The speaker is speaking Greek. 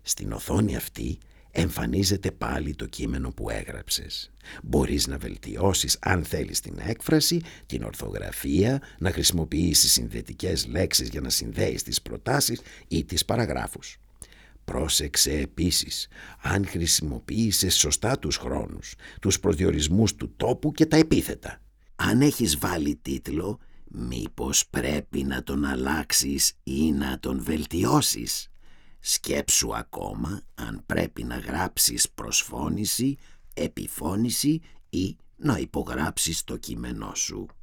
Στην οθόνη αυτή εμφανίζεται πάλι το κείμενο που έγραψες. Μπορείς να βελτιώσεις, αν θέλεις, την έκφραση, την ορθογραφία, να χρησιμοποιήσεις συνδετικές λέξεις για να συνδέεις τις προτάσεις ή τις παραγράφους. Πρόσεξε επίσης αν χρησιμοποίησες σωστά τους χρόνους, τους προδιορισμούς του τόπου και τα επίθετα. Αν έχεις βάλει τίτλο, μήπως πρέπει να τον αλλάξεις ή να τον βελτιώσεις. Σκέψου ακόμα αν πρέπει να γράψεις προσφώνηση, επιφώνηση ή να υπογράψεις το κείμενό σου.